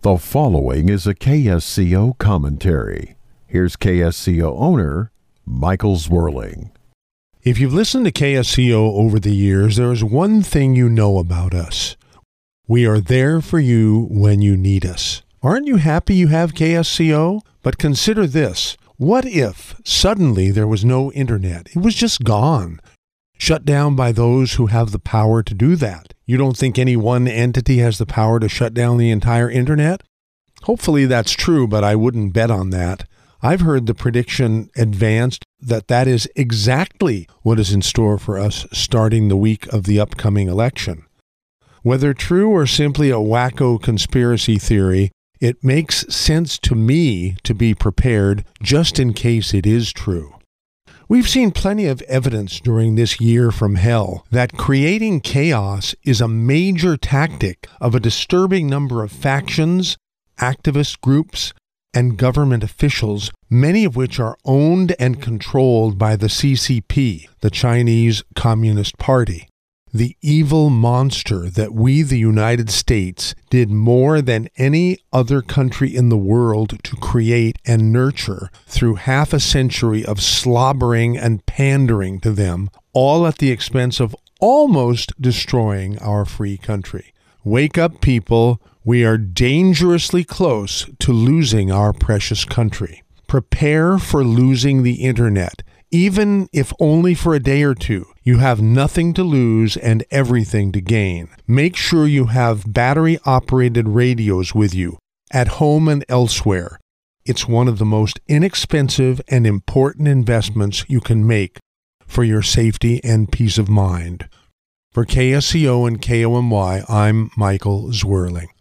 The following is a KSCO commentary. Here's KSCO owner, Michael Zwirling. If you've listened to KSCO over the years, there is one thing you know about us. We are there for you when you need us. Aren't you happy you have KSCO? But consider this. What if suddenly there was no internet? It was just gone. Shut down by those who have the power to do that. You don't think any one entity has the power to shut down the entire internet? Hopefully that's true, but I wouldn't bet on that. I've heard the prediction advanced that is exactly what is in store for us starting the week of the upcoming election. Whether true or simply a wacko conspiracy theory, it makes sense to me to be prepared just in case it is true. We've seen plenty of evidence during this year from hell that creating chaos is a major tactic of a disturbing number of factions, activist groups, and government officials, many of which are owned and controlled by the CCP, the Chinese Communist Party. The evil monster that we, the United States, did more than any other country in the world to create and nurture through half a century of slobbering and pandering to them, all at the expense of almost destroying our free country. Wake up, people. We are dangerously close to losing our precious country. Prepare for losing the internet. Even if only for a day or two, you have nothing to lose and everything to gain. Make sure you have battery-operated radios with you, at home and elsewhere. It's one of the most inexpensive and important investments you can make for your safety and peace of mind. For KSCO and KOMY, I'm Michael Zwirling.